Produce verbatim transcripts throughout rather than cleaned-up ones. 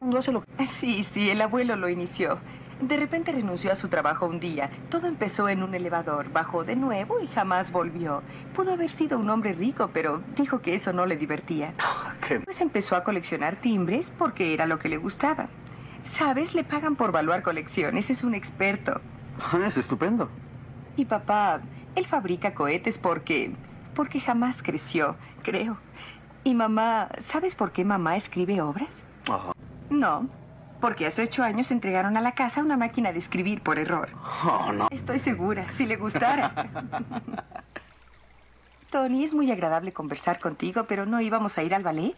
No se lo... Sí, sí, el abuelo lo inició. De repente renunció a su trabajo un día. Todo empezó en un elevador. Bajó de nuevo y jamás volvió. Pudo haber sido un hombre rico, pero dijo que eso no le divertía. ¿Qué? Pues empezó a coleccionar timbres porque era lo que le gustaba. ¿Sabes? Le pagan por valuar colecciones. Es un experto. Es estupendo. Y papá, él fabrica cohetes porque... porque jamás creció, creo. Y mamá, ¿sabes por qué mamá escribe obras? Ajá. No, porque hace ocho años entregaron a la casa una máquina de escribir por error. Oh, no. Estoy segura, si le gustara. Tony, es muy agradable conversar contigo, pero ¿no íbamos a ir al ballet?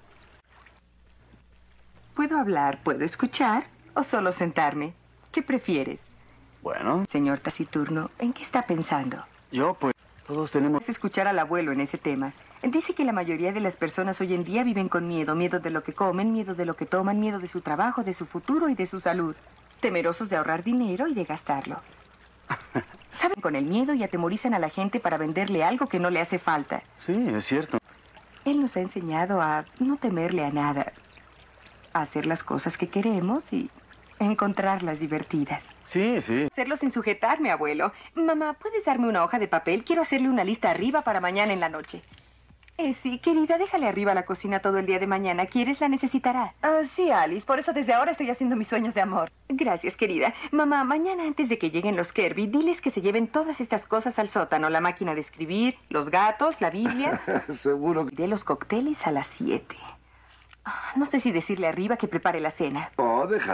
¿Puedo hablar, puedo escuchar o solo sentarme? ¿Qué prefieres? Bueno, Señor taciturno, ¿en qué está pensando? yo pues... Todos tenemos... Es escuchar al abuelo en ese tema. Dice que la mayoría de las personas hoy en día viven con miedo. Miedo de lo que comen, miedo de lo que toman, miedo de su trabajo, de su futuro y de su salud. Temerosos de ahorrar dinero y de gastarlo. Saben con el miedo y atemorizan a la gente para venderle algo que no le hace falta. Sí, es cierto. Él nos ha enseñado a no temerle a nada. A hacer las cosas que queremos y encontrarlas divertidas. Sí, sí. Hacerlo sin sujetarme, abuelo. Mamá, ¿puedes darme una hoja de papel? Quiero hacerle una lista arriba para mañana en la noche. Eh, sí, querida, déjale arriba la cocina todo el día de mañana. ¿Quieres? La necesitará. Ah, sí, Alice. Por eso desde ahora estoy haciendo mis sueños de amor. Gracias, querida. Mamá, mañana antes de que lleguen los Kirby, diles que se lleven todas estas cosas al sótano. La máquina de escribir, los gatos, la Biblia. Seguro que... Iré los cócteles a las siete. Ah, no sé si decirle arriba que prepare la cena. Oh, deja...